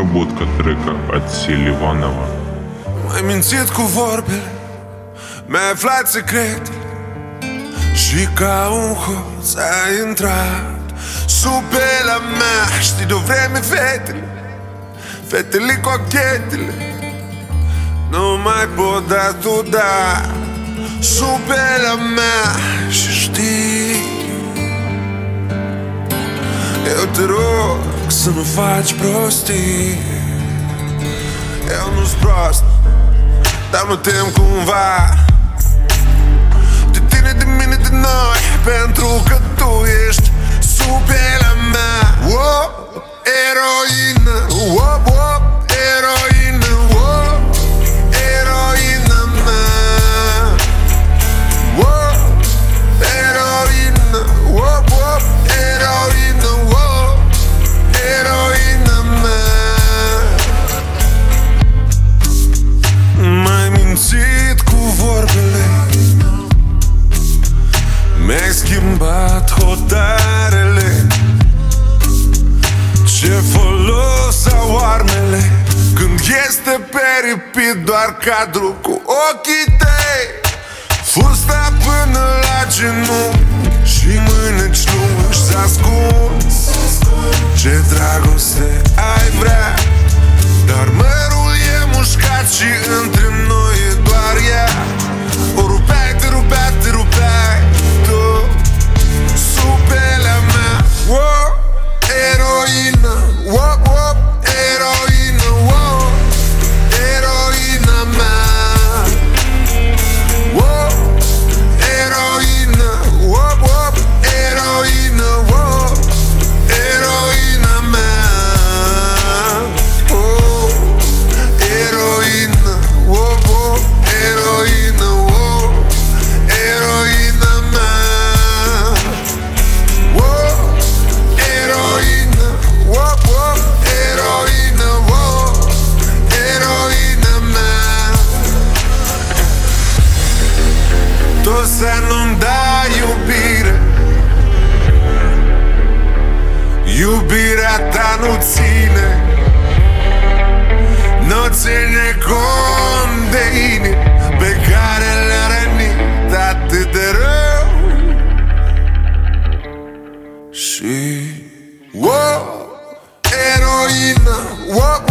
разработка трека от Селиванова. M-ai mințit cu vorbele, mi-ai aflat secretele și ca un hoț ai intrat sub pielea mea. Știi de-o vreme fetele cochetele nu mai pot da tu da sub pielea mea. Și știi, eu te rog să nu faci prostii. Eu nu-s prost, dar mă tem cumva de tine, de mine, de noi, pentru că tu ești sub pielea mea. Oh, eroină, oh, oh, eroină, oh, eroină mea. Oh, eroină, oh, oh, eroină, oh, eroină mea. M-ai mințit cu vorbele, mi-ai schimbat hotarele. Ce folos au armele când este peripit doar cadru cu ochii tăi? Fusta până la genunchi și mâneci lungi s-a ascuns. Ce dragoste ai vrea, dar mărul e mușcat și între noi e doar ea. O rupeai, te rupeai, te rupeai tu sub pielea mea. Oh, eroină, oh, oh, eroină, oh, eroină mea. Oh, eroină, oh, oh, eroină, oh, eroină mea. Oh, eroină, oh, oh, eroină, oh, eroină mea. Oh, eroină, oh, oh, eroină, oh, eroină mea. Tu să nu-mi dai iubire, iubirea ta nu ține, nu ține cont de inimi pe care le-a rănit atât de rău. Și oh, eroină, oh,